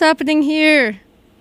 happening here?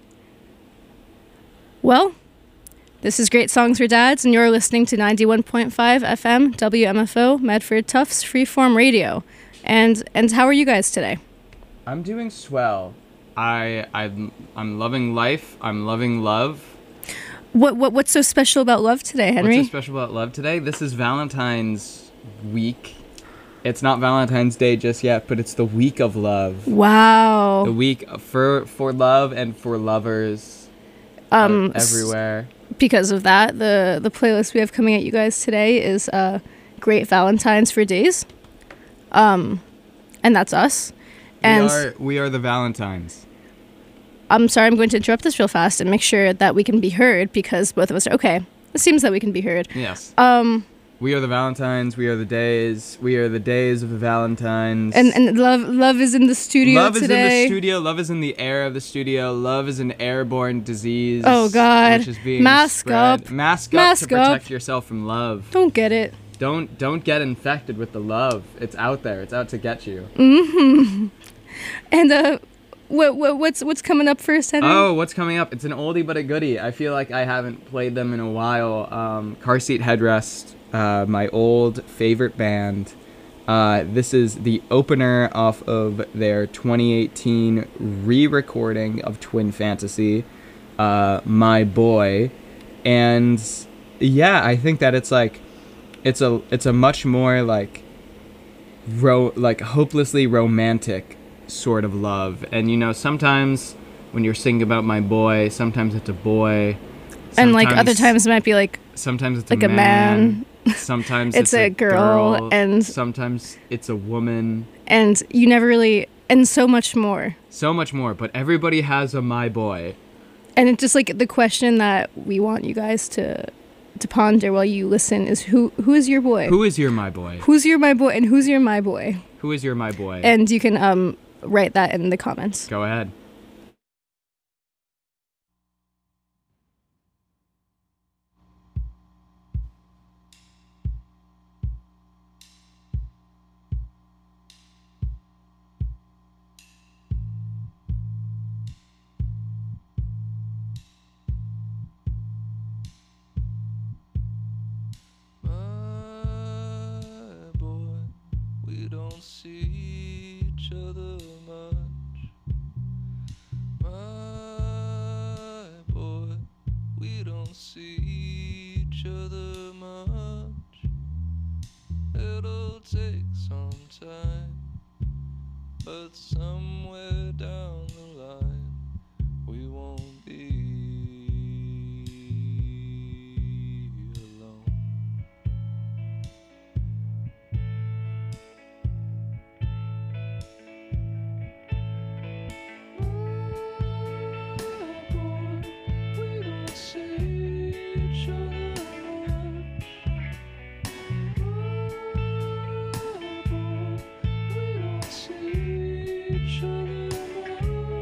Well, this is Great Songs for Dads, and you're listening to 91.5 FM WMFO Medford Tufts Freeform Radio. And how are you guys today? I'm doing swell. I'm loving life. I'm loving love. What's so special about love today, Henry? What's so special about love today? This is Valentine's week. It's not Valentine's Day just yet, but it's the week of love. Wow. The week for love and for lovers everywhere. Because of that, the playlist we have coming at you guys today is Great Valentines for Days. And that's us. And we are the Valentines. I'm sorry, I'm going to interrupt this real fast and make sure that we can be heard, because both of us are okay. It seems that we can be heard. Yes. We are the Valentines. We are the days. We are the days of the Valentines. And love is in the studio love today. Love is in the studio. Love is in the air of the studio. Love is an airborne disease. Oh, God. Which is being Mask spread. up. Mask up to protect yourself from love. Don't get it. Don't get infected with the love. It's out there. It's out to get you. Mm-hmm. And what's coming up first, Henry? Oh, what's coming up? It's an oldie but a goodie. I feel like I haven't played them in a while. Car Seat Headrest, my old favorite band. This is the opener off of their 2018 re-recording of Twin Fantasy, My Boy. And yeah, I think that it's like it's a much more like hopelessly romantic sort of love. And you know, sometimes when you're singing about my boy, sometimes it's a boy, and like other times it might be like sometimes it's like a man. Sometimes it's a girl, and sometimes it's a woman, and you never really, and so much more, but everybody has a my boy. And it's just like the question that we want you guys to ponder while you listen is who is your boy? Who is your my boy? Who's your my boy, and who's your my boy? Who is your my boy? And you can write that in the comments. Go ahead. But somewhere down the line, we won't be alone. We don't see each other much. We don't see each other much.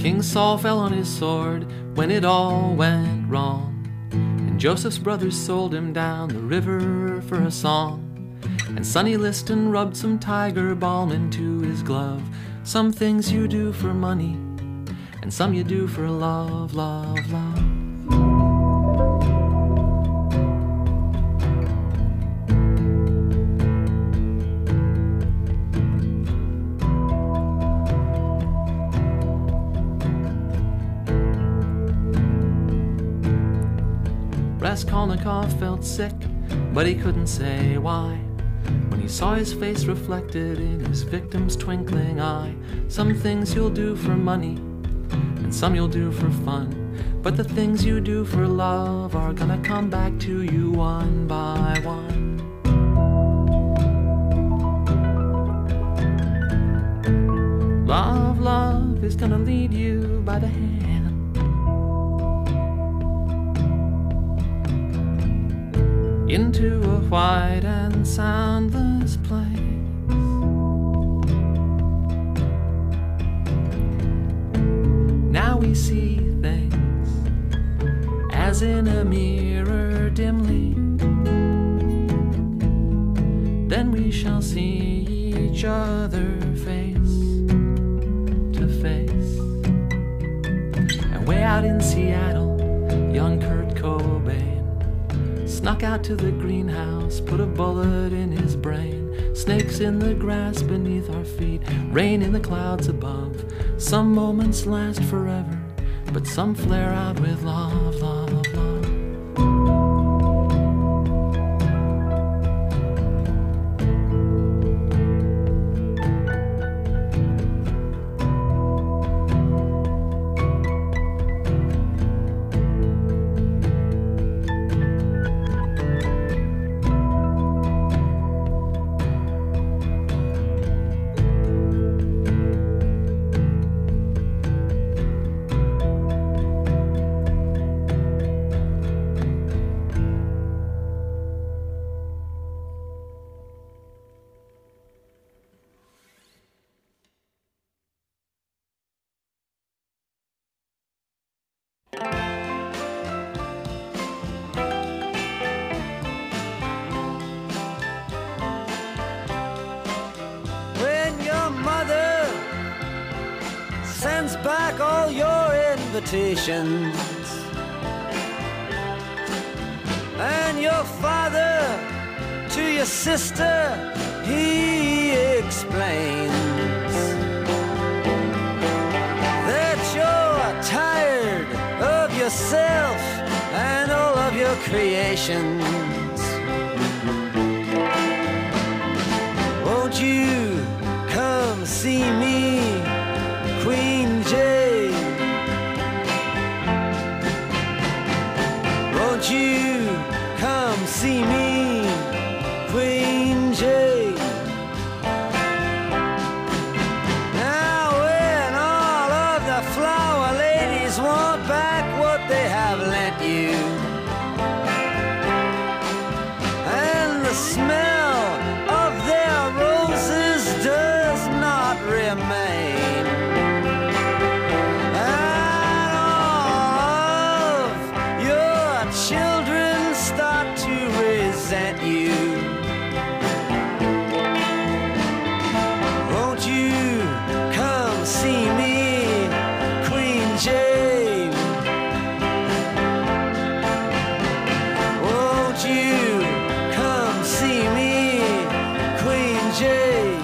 King Saul fell on his sword when it all went wrong, and Joseph's brothers sold him down the river for a song. And Sonny Liston rubbed some tiger balm into his glove. Some things you do for money, and some you do for love, love, love. Raskolnikov felt sick, but he couldn't say why. When he saw his face reflected in his victim's twinkling eye. Some things you'll do for money, and some you'll do for fun, but the things you do for love are gonna come back to you one by one. Love, love is gonna lead you by the hand into a white and soundless place. Now we see things as in a mirror dimly. Then we shall see each other face to face. And way out in Seattle, young Kurt Cobain snuck out to the greenhouse, put a bullet in his brain. Snakes in the grass beneath our feet, rain in the clouds above. Some moments last forever, but some flare out with love, love, love. Back all your invitations, and your father to your sister he explains that you're tired of yourself and all of your creations. Won't you come see me, Queen Jane? Won't you come see me, Queen Jane? Now when all of the flower ladies want back what they have lent you, and the smell of their roses does not remain, children start to resent you, won't you come see me, Queen Jane? Won't you come see me, Queen Jane?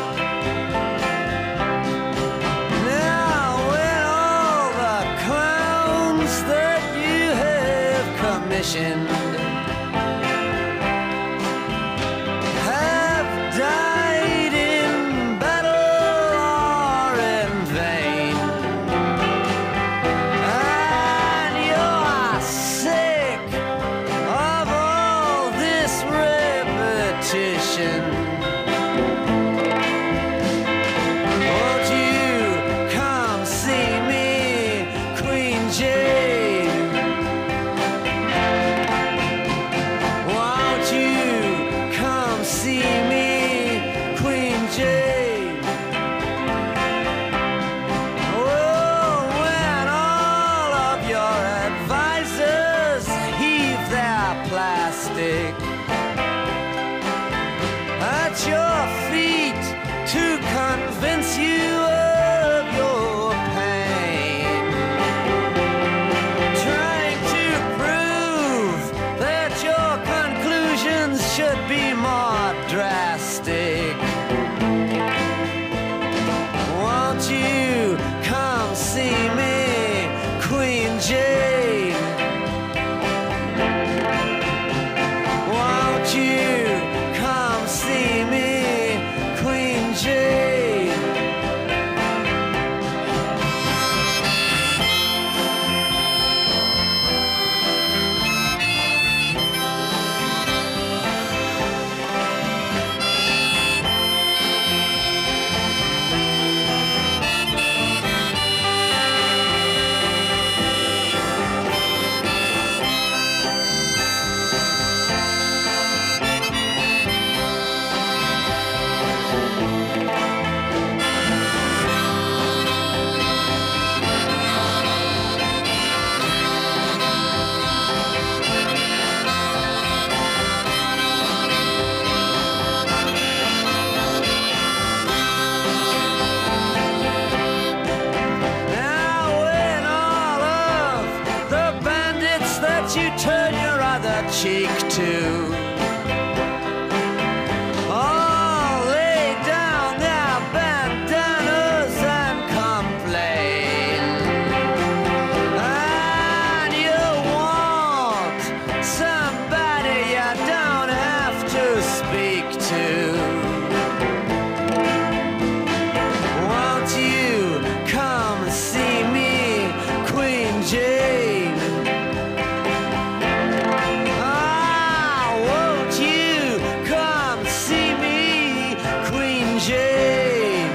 Now when all the clowns that you have commissioned have died in battle or in vain, and you're sick of all this repetition, won't you come see me, Queen Jane? won't you turn your other cheek to? Oh, lay down their bandanas and complain. And you want somebody you don't have to speak to. Won't you come see me, Queen Jane? Ah, won't you come see me, Queen Jane?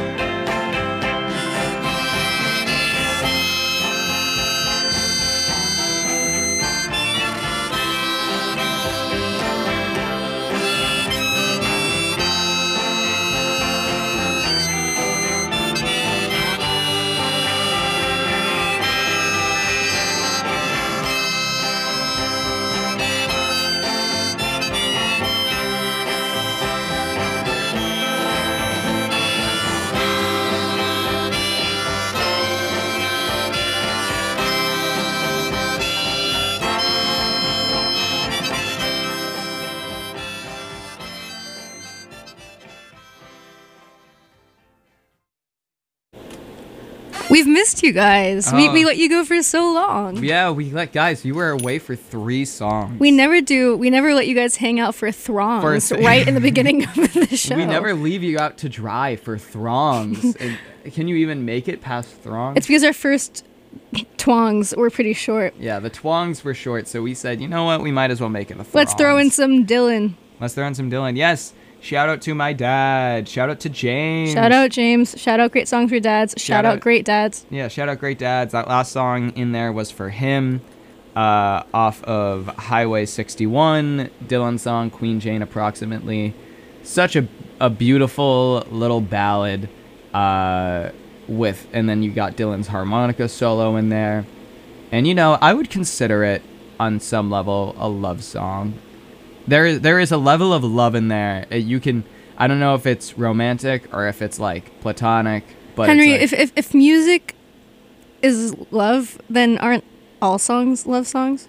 We've missed you guys. Oh. We let you go for so long. Yeah, guys, you were away for 3 songs. We never let you guys hang out for throngs right in the beginning of the show. We never leave you out to dry for throngs. And can you even make it past throngs? It's because our first twangs were pretty short. Yeah, the twangs were short, so we said, you know what, we might as well make it a throngs. Let's throw in some Dylan. Let's throw in some Dylan. Yes. Shout out to my dad. Shout out to James. Shout out James. Shout out Great Songs for Dads. Shout out Great Dads. Yeah, shout out Great Dads. That last song in there was for him, off of Highway 61, Dylan's song, Queen Jane, approximately. Such a beautiful little ballad, and then you got Dylan's harmonica solo in there. And, you know, I would consider it, on some level, a love song. There is a level of love in there. You can, I don't know if it's romantic or if it's like platonic, but Henry, it's like, if music is love, then aren't all songs love songs?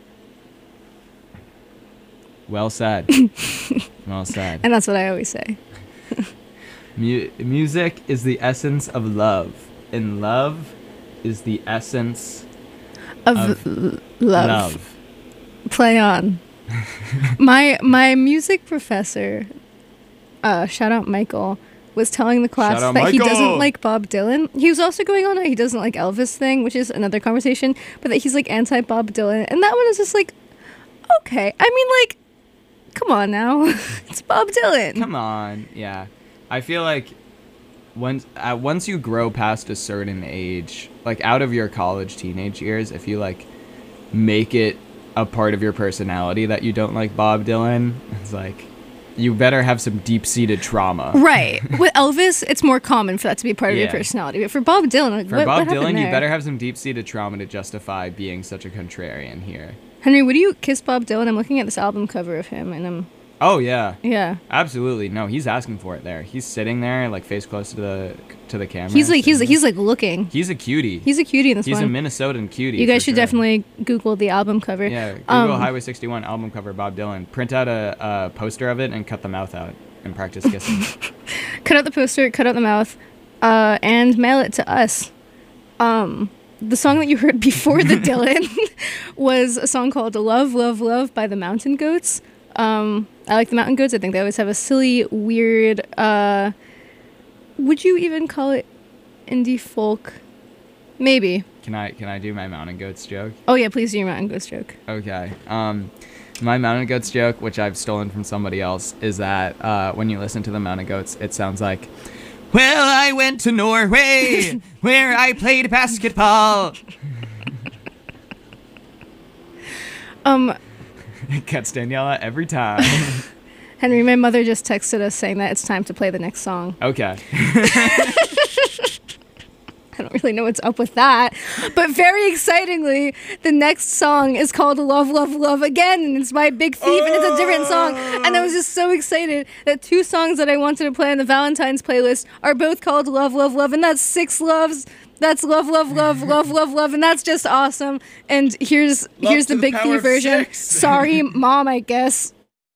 well said. Well said. And that's what I always say. Music is the essence of love, and love is the essence Of of love. Play on. my music professor, shout out Michael, was telling the class Shout out that he Michael! doesn't like Bob Dylan. He was also going on a he doesn't like Elvis thing, which is another conversation, but that he's like anti Bob Dylan. And that one is just like, okay. I mean, like, come on now. It's Bob Dylan. Come on, yeah. I feel like once you grow past a certain age, like out of your college teenage years, if you like make it a part of your personality that you don't like Bob Dylan, it's like you better have some deep-seated trauma. Right. With Elvis, it's more common for that to be part of your Yeah. personality. But for Bob Dylan, like, For what Bob happened Dylan, you there? better have some deep-seated trauma to justify being such a contrarian here. Henry, would you kiss Bob Dylan? I'm looking at this album cover of him, and I'm Oh yeah, yeah. absolutely. No, he's asking for it there. He's sitting there, like face close to the camera. He's like sitting there. like looking. He's a cutie. He's a cutie in this He's a one. Minnesotan cutie. You guys for should sure. definitely Google the album cover. Yeah, Google Highway 61 album cover Bob Dylan. Print out a poster of it and cut the mouth out and practice kissing. Cut out the poster, cut out the mouth, and mail it to us. The song that you heard before the Dylan was a song called "Love, Love, Love" by the Mountain Goats. I like the Mountain Goats. I think they always have a silly, weird. Would you even call it indie folk? Maybe. Can I do my Mountain Goats joke? Oh yeah, please do your Mountain Goats joke. Okay. My Mountain Goats joke, which I've stolen from somebody else, is that when you listen to the Mountain Goats, it sounds like, well, I went to Norway, where I played basketball. It gets Daniela every time. Henry, my mother just texted us saying that it's time to play the next song. Okay. I don't really know what's up with that. But very excitingly, the next song is called Love, Love, Love again. And it's by Big Thief, and it's a different song. And I was just so excited that 2 songs that I wanted to play on the Valentine's playlist are both called Love, Love, Love. And that's 6 loves That's love, love, love, love, love, love, and that's just awesome. And here's Love the to the Big power Thief of version. 6. Sorry, Mom, I guess.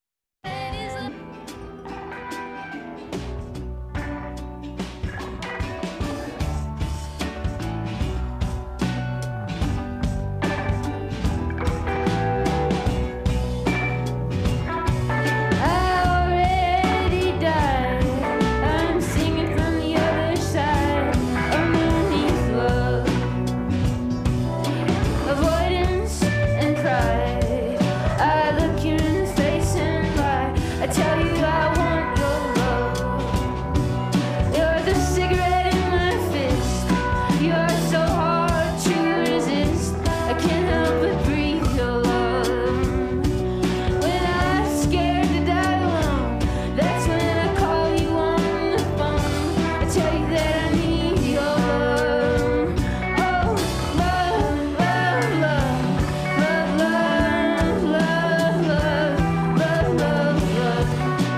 Avoidance and pride. I look you in the face and lie. I tell you I want your love. You're the cigarette in my fist. You are so hard to resist. I can't help but breathe your love. When I'm scared to die alone, that's when I call you on the phone. I tell you that I need your love. Oh, love, love, love, love, love, love, love, love, love,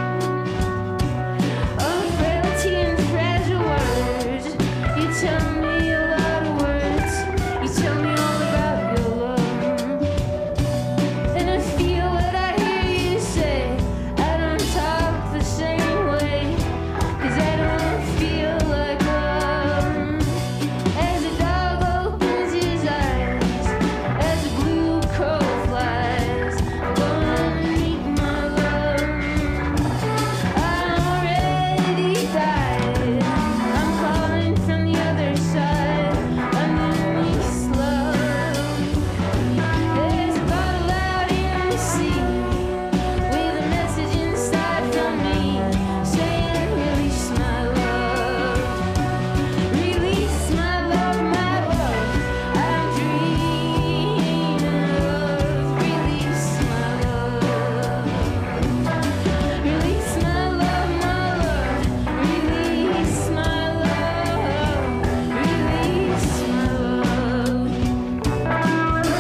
love. Oh, frailty and fragile words. You tell me a lot of words. You tell me all about your love. And I feel what I hear you say. I don't talk the same way. 'Cause I don't feel like love. As a dog opens his eyes, as a blue crow flies, I'm gonna meet my love. I'm already died. I'm calling from the other side, underneath love. There's a bottle out in the sea, with a message inside from me, saying release my love. Release my love, my love. I'm dreaming of release my love. Release my love, my love. Release my love. Release my love.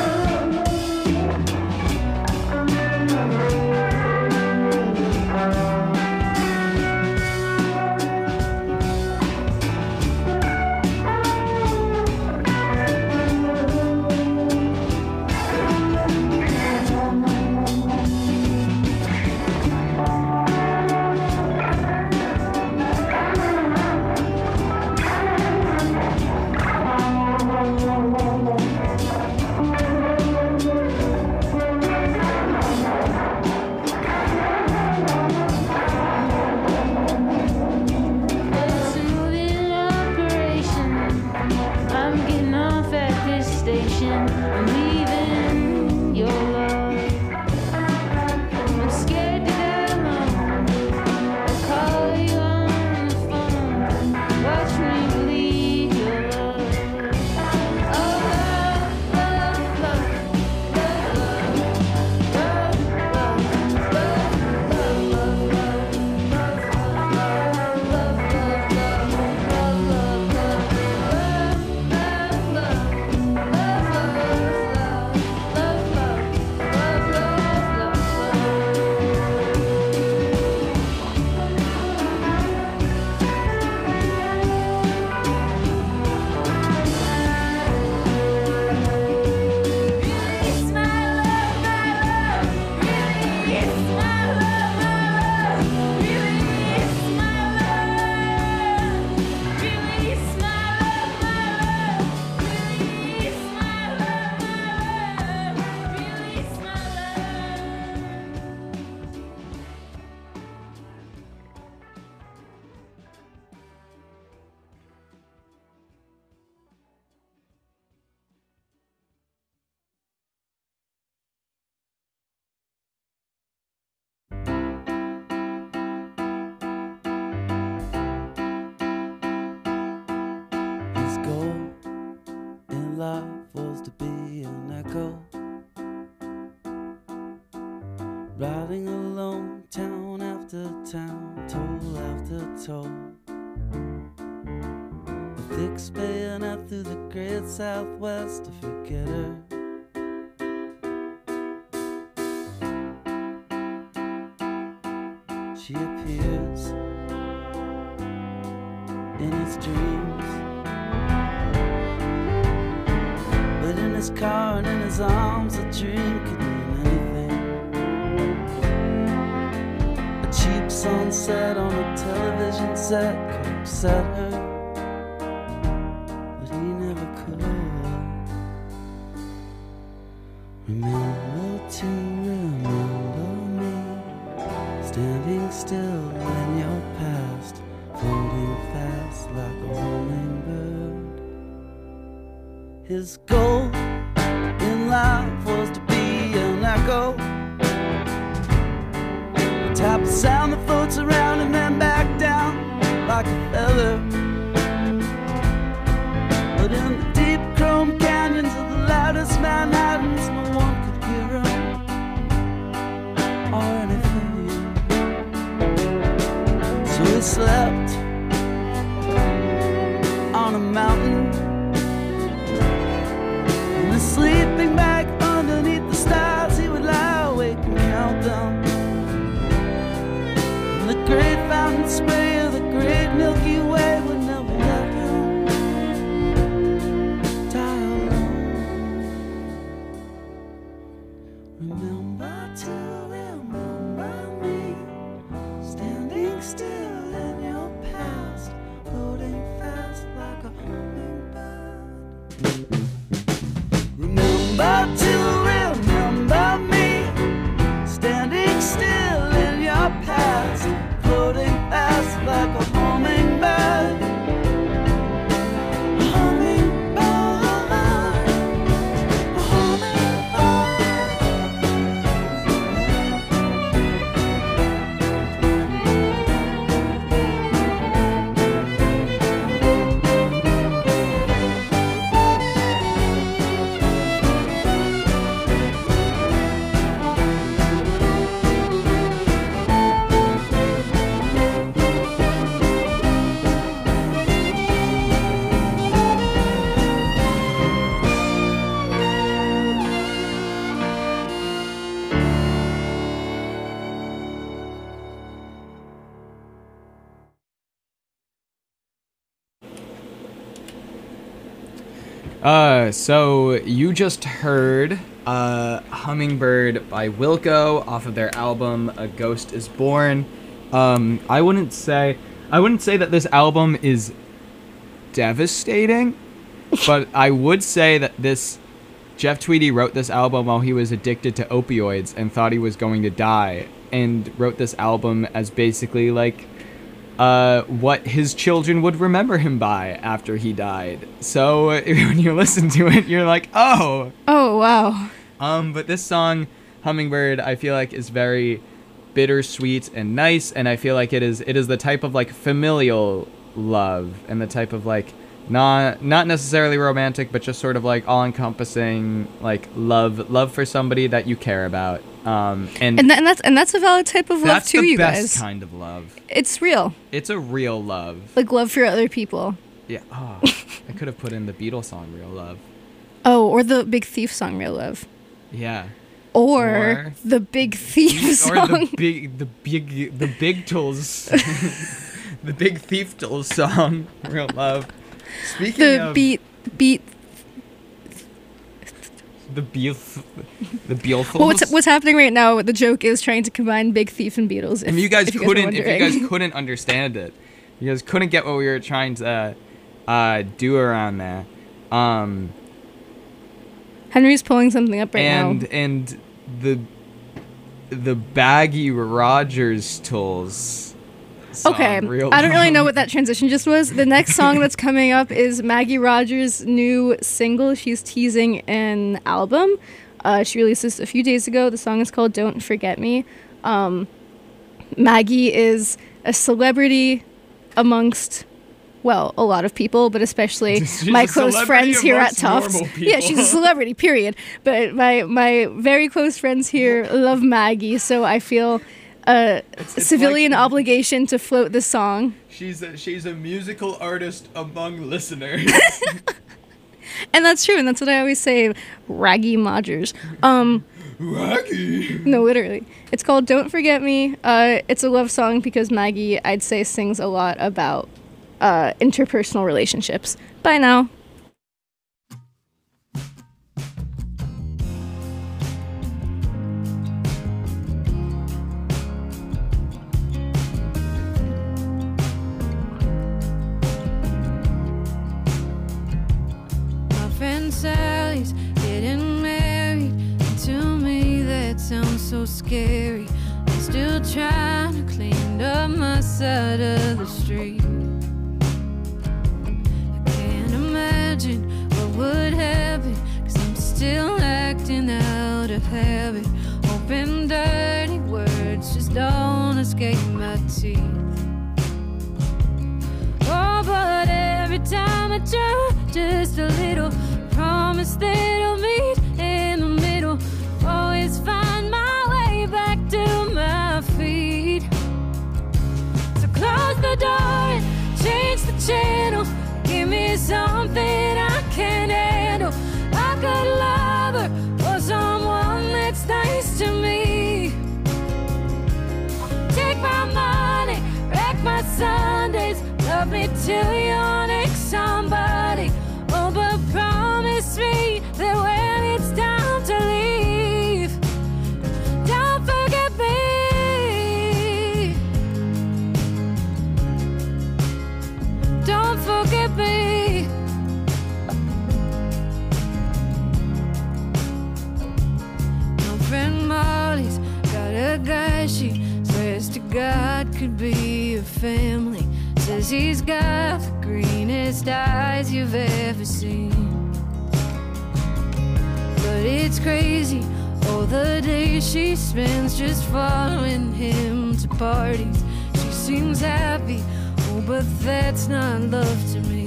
It's a moving operation. I'm getting off at this station. I'm leaving your love. I'm scared to die alone. I call you on the phone. Watch me bleed your love. Oh, love, love, love, love, love, love, love, love, love, love, love, love. His goal in life was to be an echo, riding alone, town after town, toll after toll. A thick bayonet through the great southwest to forget her. She appears in his dreams, his car and in his arms a dream could mean anything. A cheap sunset on a television set could upset her, but he never could. Remember to remember me, standing still in your past, floating fast like a hummingbird. His goal in life was to be an echo, the type of sound that floats around and then back down like a feather. But in the deep chrome canyons of the loudest Manhattans, no one could hear him or anything. So he slept on a mountain, in a sleeping bag underneath the stars. He would lie awake and count them. And the great fountain spray of the great Milky Way would never let him die alone. Remember to remember me, standing still in your past, floating fast like a hummingbird. Remember to remember me, standing still in your past, floating fast like a hummingbird. A hummingbird, a So you just heard Hummingbird by Wilco off of their album A Ghost Is Born. I wouldn't say that this album is devastating, but I would say that Jeff Tweedy wrote this album while he was addicted to opioids and thought he was going to die, and wrote this album as basically like what his children would remember him by after he died. So when you listen to it, you're like, oh, wow. But this song, Hummingbird, I feel like is very bittersweet and nice, and I feel like it is the type of like familial love, and the type of like not necessarily romantic, but just sort of like all-encompassing like love for somebody that you care about. And that's a valid type of love too, you guys. That's the best kind of love. It's real. It's a real love. Like love for other people. Yeah. Oh, I could have put in the Beatles song "Real Love." Oh, or the Big Thief song "Real Love." Yeah. Or the Big Thief song. Or the Big Tools, the Big Thief Tools song "Real Love." Speaking of the Beatles. Well, what's happening right now? The joke is trying to combine Big Thief and Beatles. If you guys couldn't understand it, you guys couldn't get what we were trying to do around there. Henry's pulling something up now. And the Baggy Rogers tools. Okay, I don't really know what that transition just was. The next song that's coming up is Maggie Rogers' new single. She's teasing an album. She released this a few days ago. The song is called Don't Forget Me. Maggie is a celebrity amongst, well, a lot of people, but especially my close friends here at Tufts. Yeah, she's a celebrity, period. But my very close friends here love Maggie, so I feel a civilian obligation to float this song. She's a musical artist among listeners. And that's true, and that's what I always say, Raggy Modgers. Raggy? No, literally. It's called Don't Forget Me. It's a love song because Maggie, I'd say, sings a lot about interpersonal relationships. Bye now. friend Sally's getting married, and to me that sounds so scary. I'm still trying to clean up my side of the street. I can't imagine what would happen, 'cause I'm still acting out of habit, hoping dirty words just don't escape my teeth. Oh, but every time I try just a little, promise that I'll meet in the middle, always find my way back to my feet. So close the door and change the channel, give me something I can handle. I could love her or someone that's nice to me. Take my money, wreck my Sundays, love me till you're next somebody. Oh, but promise me that when it's time to leave, don't forget me. Don't forget me. My friend Molly's got a guy she swears to God could be a family. Says he's got the greenest eyes you've ever seen. But it's crazy, all the days she spends just following him to parties. She seems happy, oh, but that's not love to me.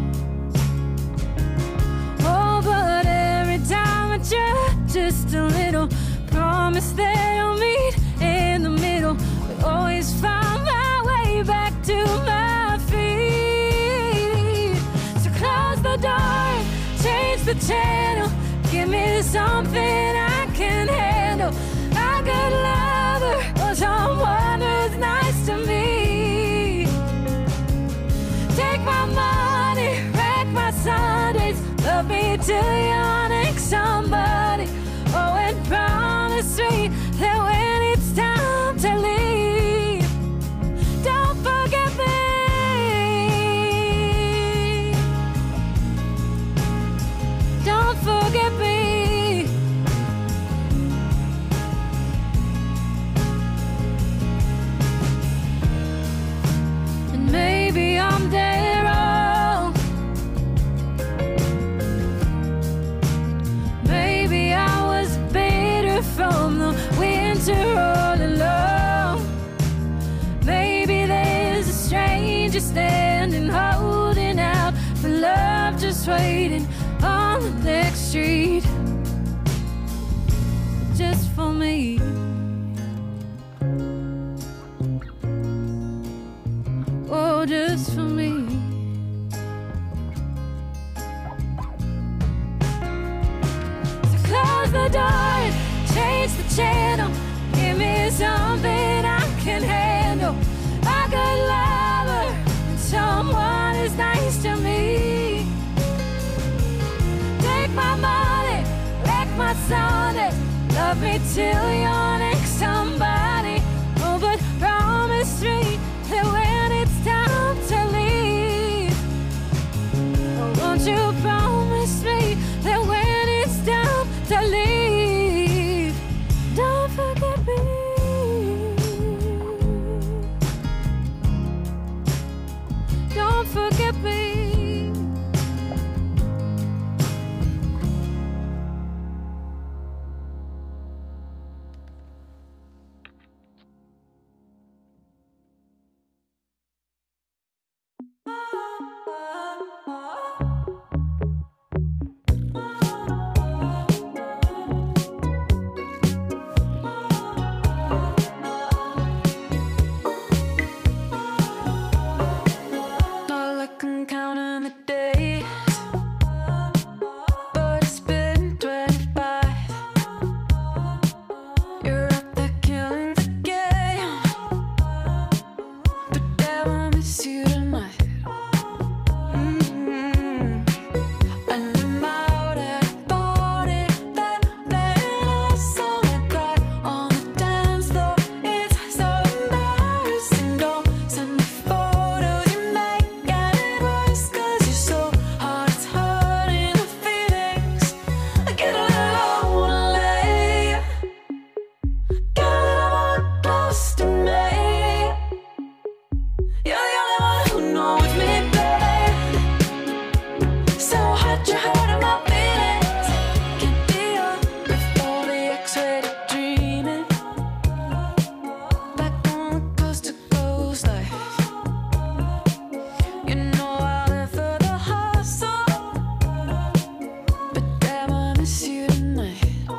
Oh, but every time I try just a little, promise that I'll meet in the middle, but always find my way back to my feet. So close the door, change the channel, give me something I can handle. I could love her or someone who's nice to me. Take my money, wreck my Sundays, love me till you're next somebody. Oh, and promise me that when it's time to leave, don't forget me. Don't forget me. And maybe I'm dead wrong. Maybe I was bitter from the winter all alone. Maybe there's a stranger standing, holding out for love, just waiting on the next street, just for me. Oh, just for me. So close the door and change the channel, give me something I can handle. I could love her and someone is nice to me. Take my money, wreck my Sunday, love me till you're next somebody. Oh, but promise me that when it's time to leave, oh, won't you promise me that when it's time to leave, don't forget me. Don't forget me. see you tonight.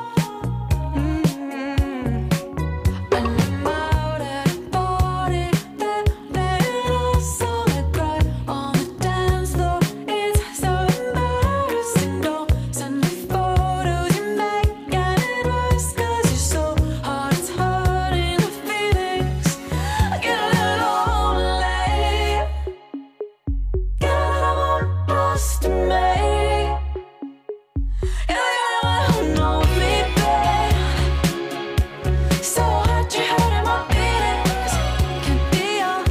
And I'm out at a party, they're playing our song. I cry on the dance floor. It's so embarrassing. Don't send me photos you make, and it worse 'cause you're so hard. It's hurting my feelings. I get a little lonely. Get a little more lost in me. You're the only one who knows me, babe. So hard you're hurting my feelings. Can't be your.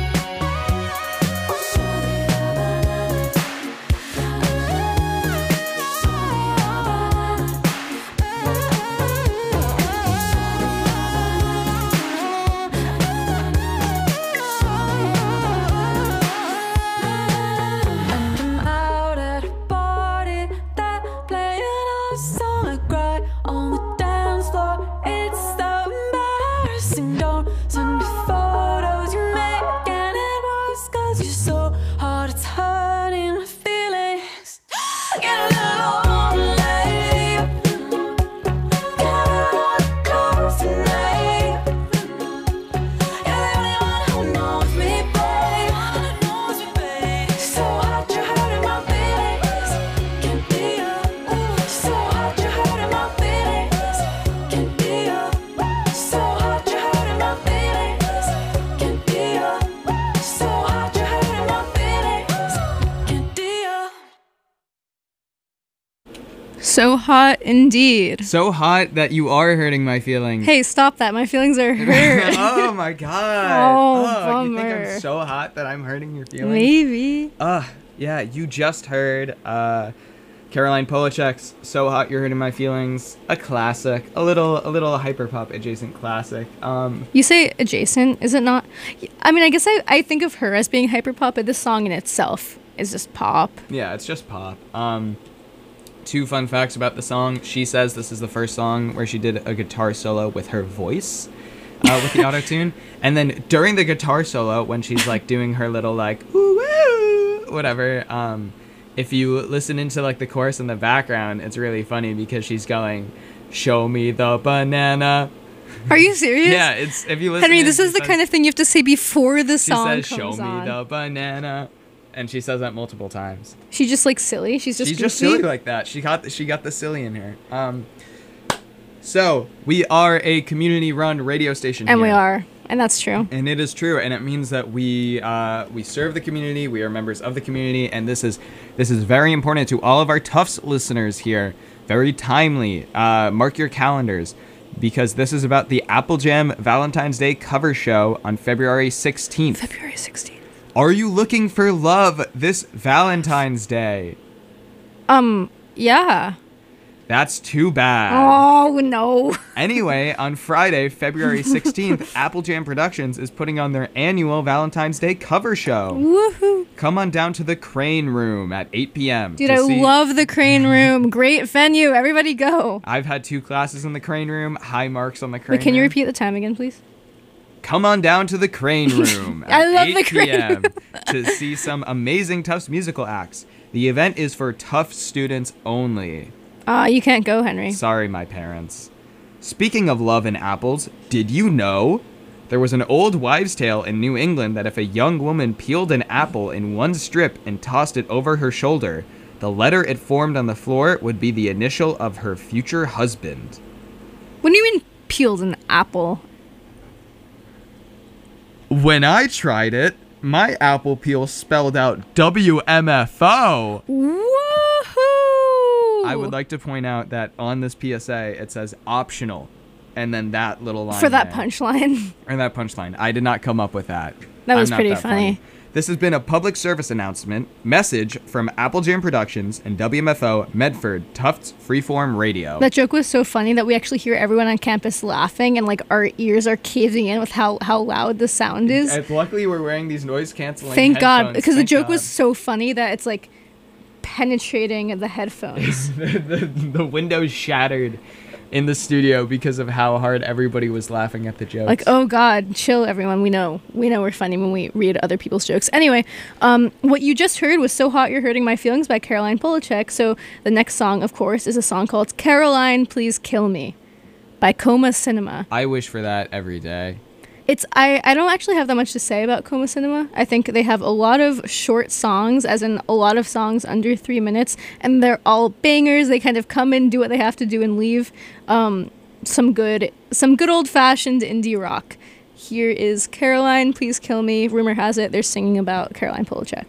And I'm out at a party, they're playing our song. I cry on the dance floor. It's so embarrassing. Don't send me photos you make, and it worse 'cause you're so hard. It's hurting my feelings. I get a little lonely. Get a little close to me. You're the only one who knows me, babe. So hard you're hurting my feelings. Can't be your. So hard you're hurting my feelings. Can't be your. So hard you're hurting my feelings. Can't be your. So hard you're hurting my feelings. Can't be your. So hot indeed. So hot that you are hurting my feelings. Hey, stop that. My feelings are hurt. Oh my god. Oh, You think bummer. I'm so hot that I'm hurting your feelings? Maybe. Yeah, you just heard Caroline Polachek's "So Hot You're Hurting My Feelings," a classic, a little hyperpop adjacent classic. You say adjacent, is it not? I mean, I guess I think of her as being hyperpop, but this song in itself is just pop. Yeah, it's just pop. Two fun facts about the song. She says this is the first song where she did a guitar solo with her voice, with the auto-tune. And then during the guitar solo, when she's like doing her little like, woo woo, whatever, if you listen into like the chorus in the background, it's really funny because she's going, "Show me the banana." Are you serious? Yeah, it's, if you listen Henry, in, this is she the says- kind of thing you have to say before the she song says, comes "Show me on. the banana." And she says that multiple times. She's just like silly. She's just She's just goofy. silly like that. She got the silly in her. So we are a community-run radio station, And here. we are. And that's true. And it is true, and it means that we serve the community. We are members of the community, and this is very important to all of our Tufts listeners here. Very timely. Mark your calendars, because this is about the Apple Jam Valentine's Day cover show on February 16th. February 16th. Are you looking for love this Valentine's Day? Yeah. That's too bad. Oh, no. Anyway, on Friday, February 16th, Apple Jam Productions is putting on their annual Valentine's Day cover show. Woohoo. Come on down to the Crane Room at 8 p.m. Dude, to I see- love the Crane Room. Great venue. Everybody go. I've had 2 classes in the Crane Room, high marks on the Crane Wait, can you Room. repeat the time again, please? Come on down to the Crane Room at I love 8 the Crane p.m. to see some amazing Tufts musical acts. The event is for Tufts students only. You can't go, Henry. Sorry, my parents. Speaking of love and apples, did you know? There was an old wives' tale in New England that if a young woman peeled an apple in one strip and tossed it over her shoulder, the letter it formed on the floor would be the initial of her future husband. What do you mean peeled an apple? When I tried it, my apple peel spelled out WMFO. Woohoo! I would like to point out that on this PSA it says optional, and then that little line For that there. punchline. Or that punchline. I did not come up with that. That was I'm not pretty that funny. This has been a public service announcement message from Apple Jam Productions and WMFO Medford Tufts Freeform Radio. That joke was so funny that we actually hear everyone on campus laughing, and like our ears are caving in with how loud the sound is. And luckily we're wearing these noise canceling Thank God, headphones. because the Thank joke God. was so funny that it's like penetrating the headphones. the windows shattered in the studio because of how hard everybody was laughing at the jokes. Like, oh God, chill, everyone. We know we're funny when we read other people's jokes. Anyway, what you just heard was "So Hot You're Hurting My Feelings" by Caroline Polachek. So the next song, of course, is a song called "Caroline, Please Kill Me" by Coma Cinema. I wish for that every day. I don't actually have that much to say about Coma Cinema. I think they have a lot of short songs, as in a lot of songs under 3 minutes, and they're all bangers. They kind of come in, do what they have to do, and leave. Some good old-fashioned indie rock. Here is Caroline, Please Kill Me. Rumor has it they're singing about Caroline Polachek.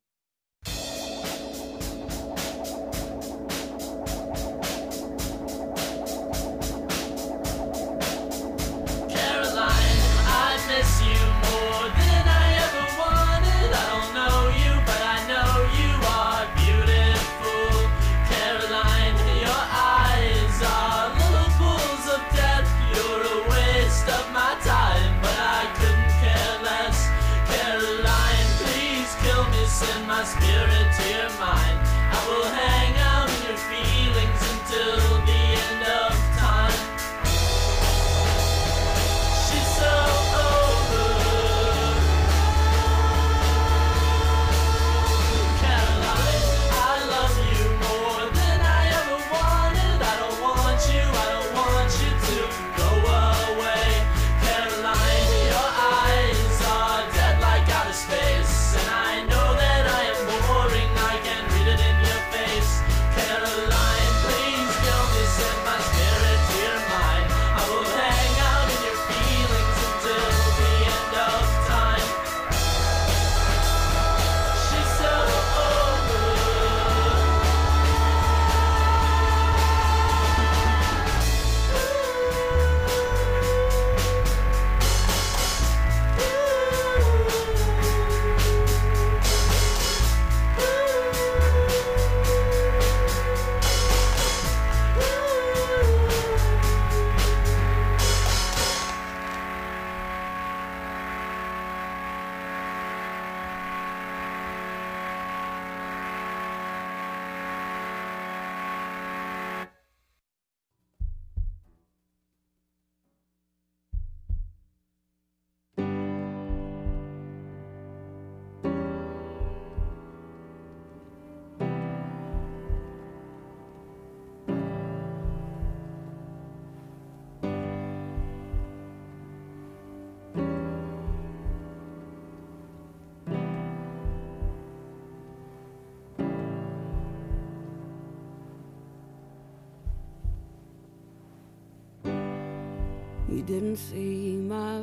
You didn't see my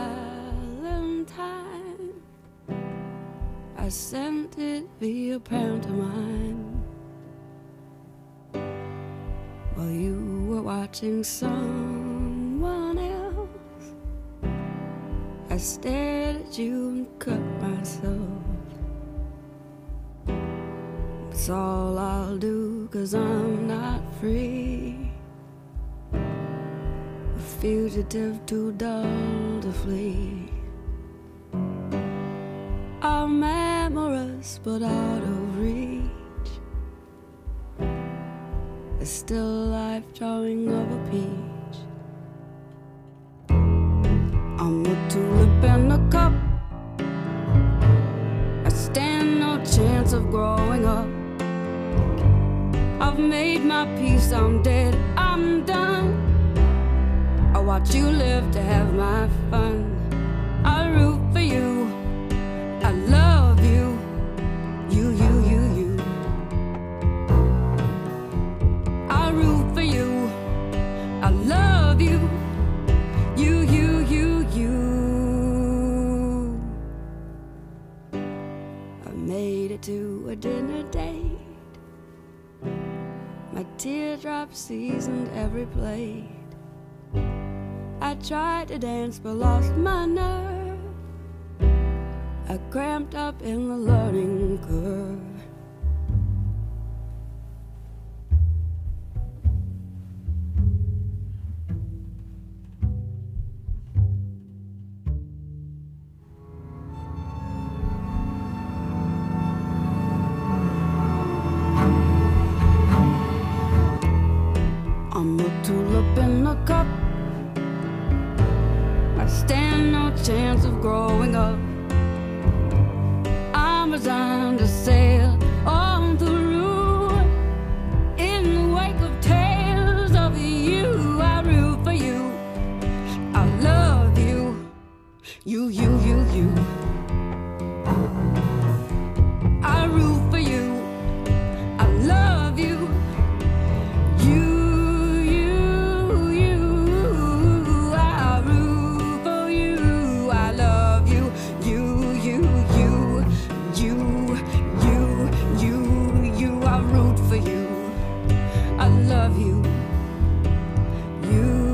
Valentine. I sent it via pantomime while you were watching someone else. I stared at you and cut myself. It's all I'll do, 'cause I'm not free. Fugitive too dull to flee. I'm amorous but out of reach. A still life drawing of a peach. I'm a tulip in a cup. I stand no chance of growing up. I've made my peace, I'm dead, I'm done. I watch you live to have my fun. I root for you, I love you, you. I root for you, I love you, you. I made it to a dinner date. My teardrops seasoned every plate. I tried to dance but lost my nerve. I cramped up in the learning curve. I'm a tulip love you. You.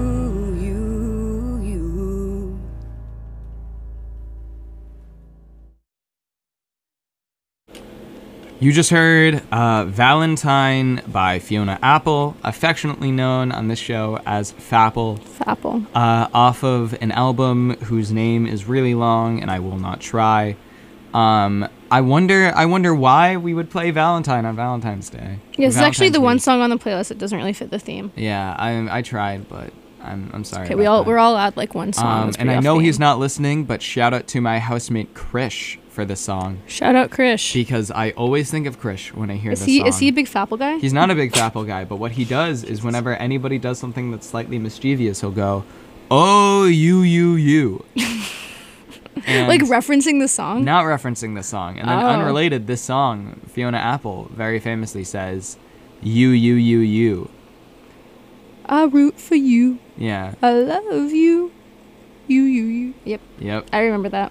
You just heard Valentine by Fiona Apple, affectionately known on this show as Fapple. Fapple. Off of an album whose name is really long and I will not try. I wonder why we would play Valentine on Valentine's Day. Yeah, this is actually the Valentine's one week. song on the playlist that doesn't really fit the theme. Yeah, I tried, but I'm sorry. Okay, about that. we're all at like one song. that's And pretty I off know theme. he's not listening, but shout out to my housemate Krish for this song Shout out Krish. because I always think of Krish when I hear Is this he song. is he a big Fapple guy? He's not a big Fapple guy, but what he does is whenever anybody does something that's slightly mischievous, he'll go, "Oh, you." And Like referencing the song? not referencing the song. And then Oh. unrelated, this song, Fiona Apple very famously says, you. I root for you. Yeah. I love you. You. Yep. Yep. I remember that.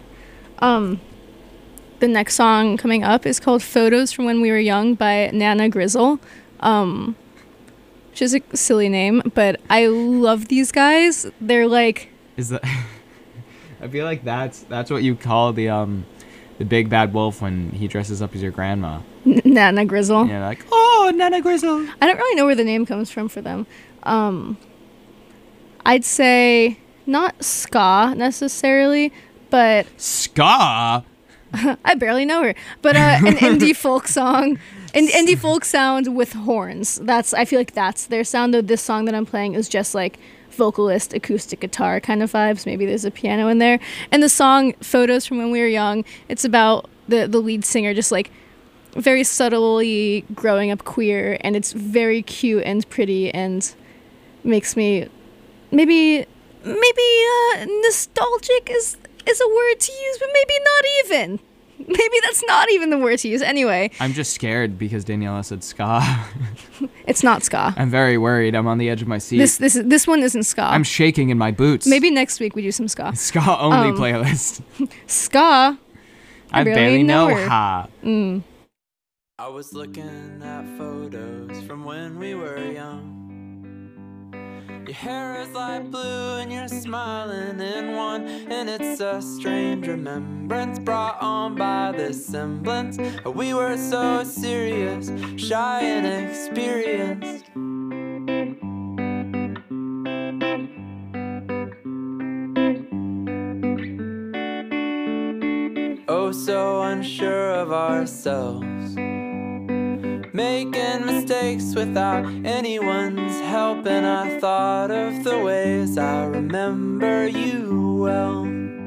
The next song coming up is called Photos from When We Were Young by Nana Grizzle. Which is a silly name, but I love these guys. They're like Is that I feel like that's what you call the big bad wolf when he dresses up as your grandma. Nana Grizzle. Yeah, like, "Oh, Nana Grizzle." I don't really know where the name comes from for them. I'd say not ska necessarily, but Ska. I barely know her. But an indie folk song, an indie folk sound with horns. I feel like that's their sound. Though this song that I'm playing is just like vocalist, acoustic guitar kind of vibes. Maybe there's a piano in there. And the song Photos from When We Were Young, it's about the lead singer just like very subtly growing up queer, and it's very cute and pretty and makes me maybe nostalgic is a word to use, but maybe not even. Maybe that's not even the word to use. Anyway, I'm just scared because Daniela said ska. it's not ska. I'm very worried. I'm on the edge of my seat. This one isn't ska. I'm shaking in my boots. Maybe next week we do some ska. Ska only playlist. Ska. I barely know her. ha. I was looking at photos from when we were young. Your hair is light blue and you're smiling in one, and it's a strange remembrance brought on by this semblance. We were so serious, shy and experienced. Oh, so unsure of ourselves, making mistakes without anyone's help. And I thought of the ways I remember you well.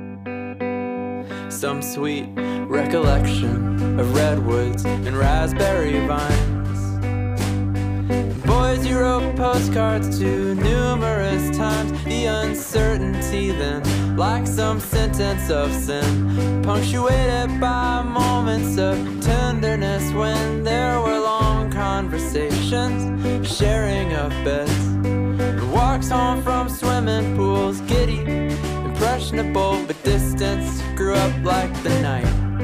Some sweet recollection of redwoods and raspberry vines. Boys you wrote postcards to numerous times. The uncertainty then, like some sentence of sin, punctuated by moments of tenderness when there were long conversations, sharing of beds, and walks home from swimming pools, giddy, impressionable but distance, grew up like the night.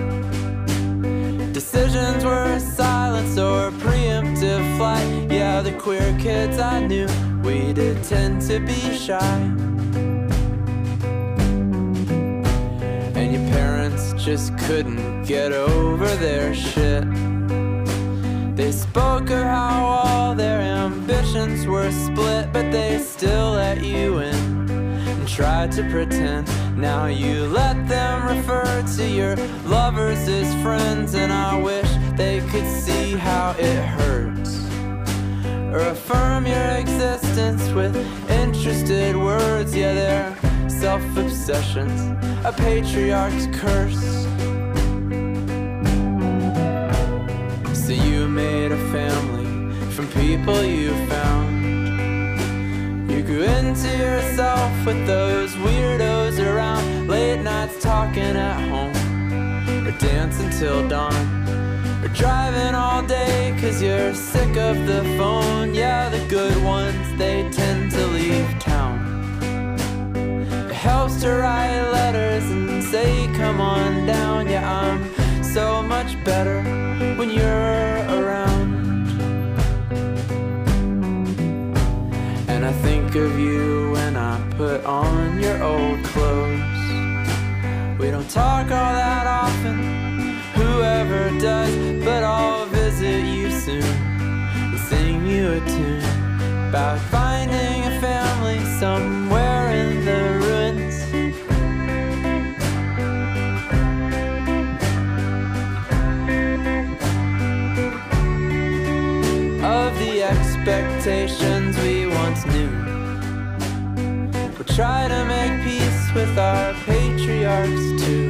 Decisions were silence or preemptive flight. Yeah, the queer kids I knew, we did tend to be shy. And your parents just couldn't get over their shit. They spoke of how all their ambitions were split, but they still let you in and tried to pretend. Now you let them refer to your lovers as friends, and I wish they could see how it hurts, or affirm your existence with interested words. Yeah, they're self-obsessions, a patriarch's curse. So you made a family from people you found. You grew into yourself with those weirdos around. Late nights talking at home, or dancing till dawn, or driving all day cause you're sick of the phone. Yeah, the good ones, they tend to leave town. It helps to write letters and say come on down. Yeah, I'm so much better when you're around. of you when I put on your old clothes. We don't talk all that often, whoever does, but I'll visit you soon and sing you a tune about finding a family somewhere in the ruins. Of the expectations we once knew. We'll try to make peace with our patriarchs too.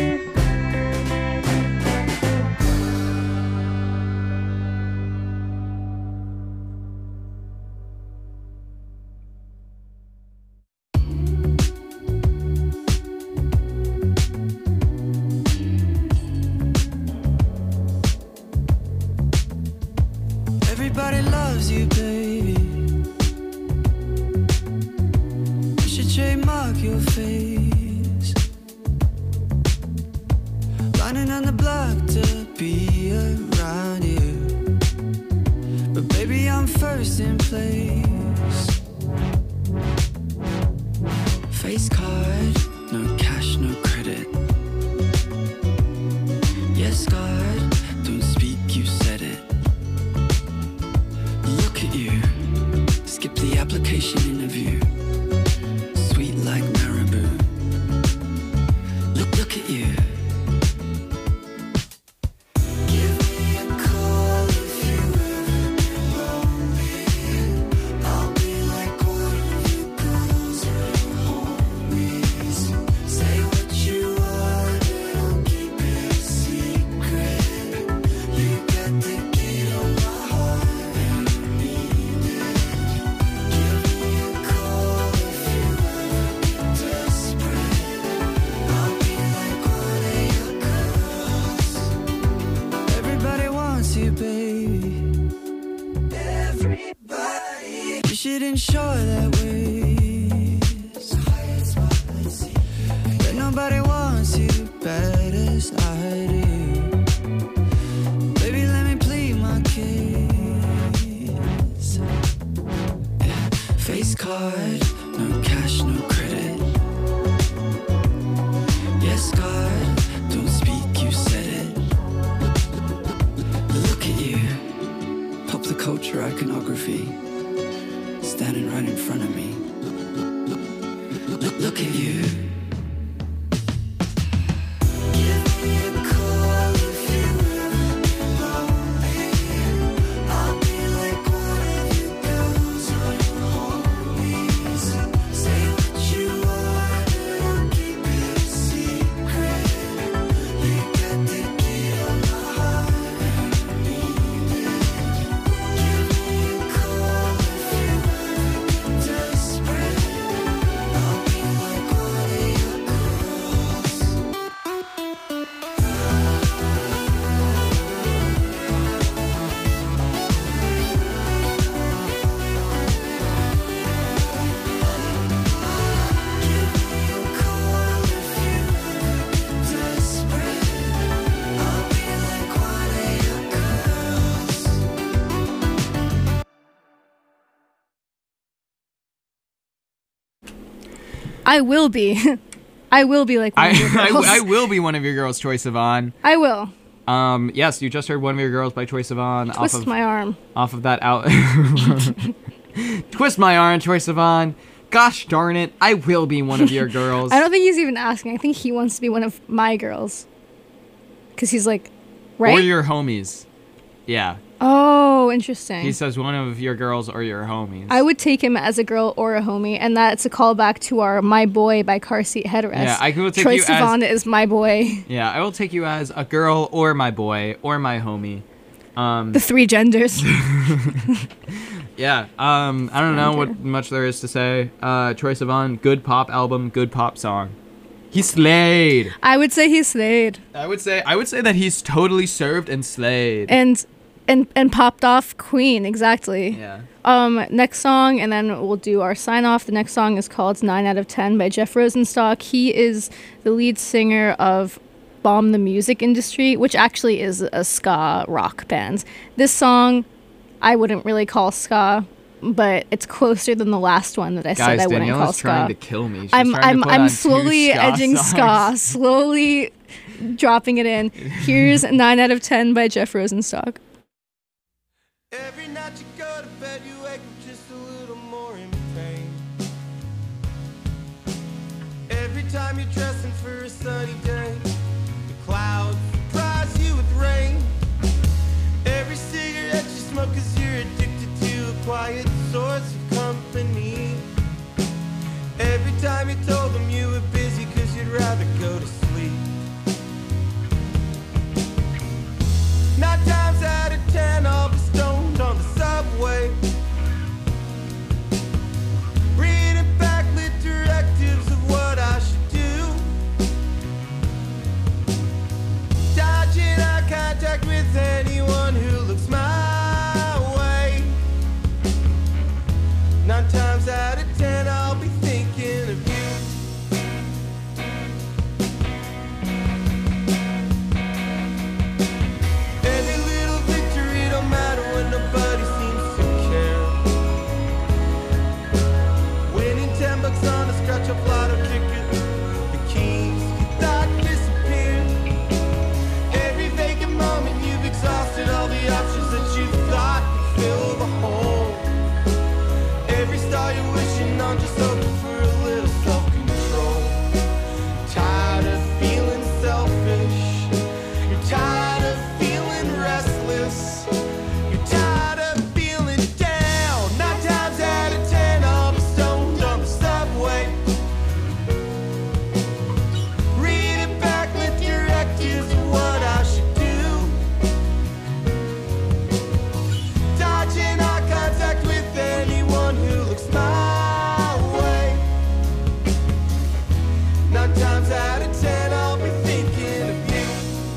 Everybody loves you, baby. You should trademark your face. Lining on the block to be around you. But baby, I'm first in place. Face card, no cash, no credit. Yes, God, don't speak, you said it. Look at you, skip the application interview. Sweet like marabou. Look at you. Give me a call if you ever get lonely. I'll be like one of your girls or your homies. Say what you want, but don't keep it a secret. You got the key to my heart. You, baby. Everybody, you should ensure that way. That nobody wants you bad as I do. Baby, let me plead my case. Face card, no cash, no credit. Yes, God, don't speak, you said it. Look at you, pop the culture iconography, standing right in front of me. Look at you. Give me a call if you ever get lonely. I'll be like one of your girls or your homies. Say what you want, but don't keep it a secret. You got the key to my heart. I will be. I will be like one of your girls. I will be one of your girls, Troye Sivan. I will. Yes, you just heard One of Your Girls by Troye Sivan. Twist my arm. Off of that out. Twist my arm, Troye Sivan. Gosh darn it, I will be one of your girls. I don't think he's even asking. I think he wants to be one of my girls. Because he's like, right? Or your homies. Yeah. Oh, interesting. He says one of your girls or your homies. I would take him as a girl or a homie, and that's a callback to our My Boy by Car Seat Headrest. Yeah, I will take Troye you Sivan is my boy. Yeah, I will take you as a girl or my boy or my homie. The three genders. Yeah, I don't know what much there is to say. Troye Sivan, good pop album, good pop song. He slayed. I would say he slayed. I would say that he's totally served and slayed. And popped off Queen, exactly. Yeah. Next song, and then we'll do our sign off. The next song is called 9 out of 10 by Jeff Rosenstock. He is the lead singer of Bomb the Music Industry, which actually is a ska rock band. This song I wouldn't really call ska. but it's closer than the last one that I said Guys, I wouldn't call Daniela's ska. trying to kill me. She's I'm trying to put on two slowly ska edging songs. ska, slowly dropping it in. Here's 9 out of 10 by Jeff Rosenstock. Every night you go to bed, you wake up just a little more in pain. Every time you're dressing for a sunny day, the clouds surprise you with rain. Every cigarette you smoke 'cause you're addicted to a quiet source of company. Every time you told them you were busy 'cause you'd rather go to sleep. 9 times out of 10 I'll be stoned on the subway, reading backlit directives of what I should do, dodging eye contact with anyone who looks my way. 9 times out of 10 I'll be thinking of you. Every little victory don't matter when nobody seems to care. Winning $10 on a scratch-off lotto ticket, the keys you thought disappeared. Every vacant moment you've exhausted all the options that you thought could fill the hole. Every star you're wishing on, just hoping for a little self-control. Tired of feeling selfish, you're tired of feeling restless, you're tired of feeling down. 9 times out of 10 I'll be stoned on the subway, reading backlit directives of what I should do, dodging eye contact with anyone who looks my way. 9 times out of 10 I'll be thinking of you.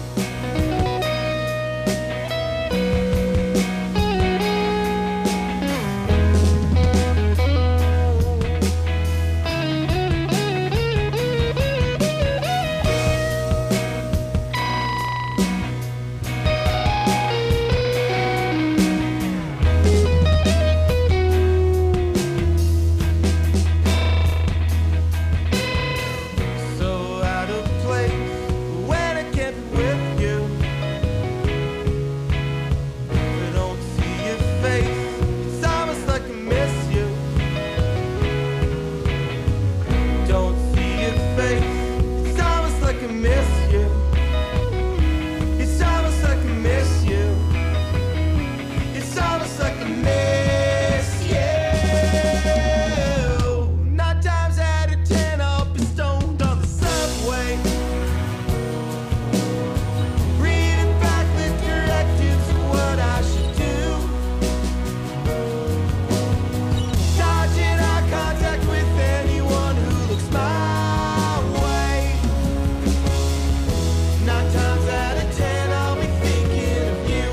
So out of place when I can't be with you. I don't see your face, it's almost like I miss you. Don't see your face, it's almost like I miss you. It's almost like I miss you. It's almost like I miss you. 9 times out of 10 I'll be stoned on the subway, reading backlit directives of what I should do, dodging eye contact with anyone who looks my way. 9 times out of 10 I'll be thinking of you.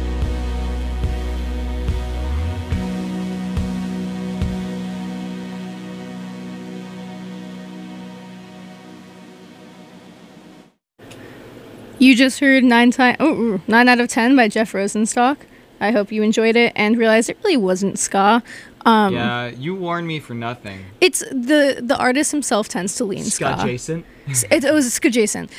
You just heard 9 out of 10 by Jeff Rosenstock. I hope you enjoyed it and realized it really wasn't ska. Yeah, you warned me for nothing. It's the artist himself tends to lean ska. Ska-jacent. It was ska-jacent.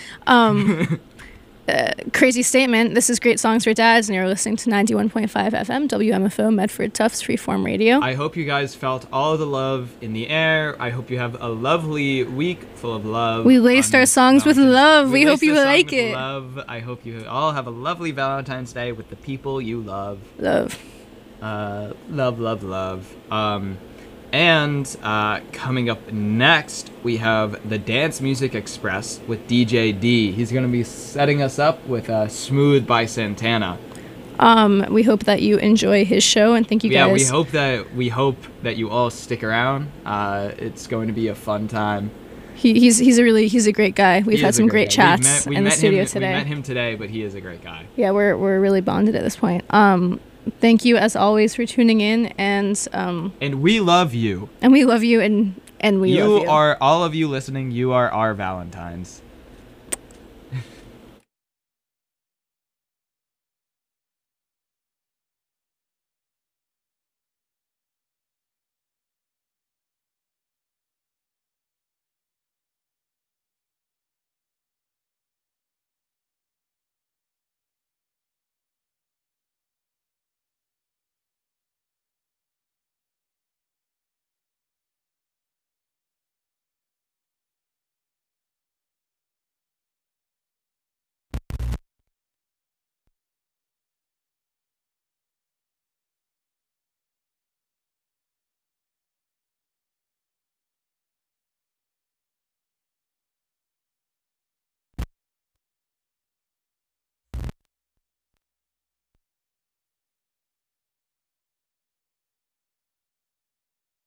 Crazy statement. This is Great Songs for Dads, and you're listening to 91.5 FM, WMFO, Medford Tufts Freeform Radio. I hope you guys felt all the love in the air. I hope you have a lovely week full of love. We laced on our songs with Valentine's- love. We hope laced you the song like with it. Love. I hope you all have a lovely Valentine's Day with the people you love. Love. Love, love, love. And coming up next, we have the Dance Music Express with DJ D. He's going to be setting us up with Smooth by Santana. We hope that you enjoy his show, and thank you Yeah, guys. we hope that you all stick around. It's going to be a fun time. He's a great guy. We've He had is a some great great guy. chats We in the met studio him, today. We met him today, but he is a great guy. Yeah, we're really bonded at this point. Thank you as always for tuning in, and we love you. we love you, and we love you. You are all of you listening. You are our Valentines.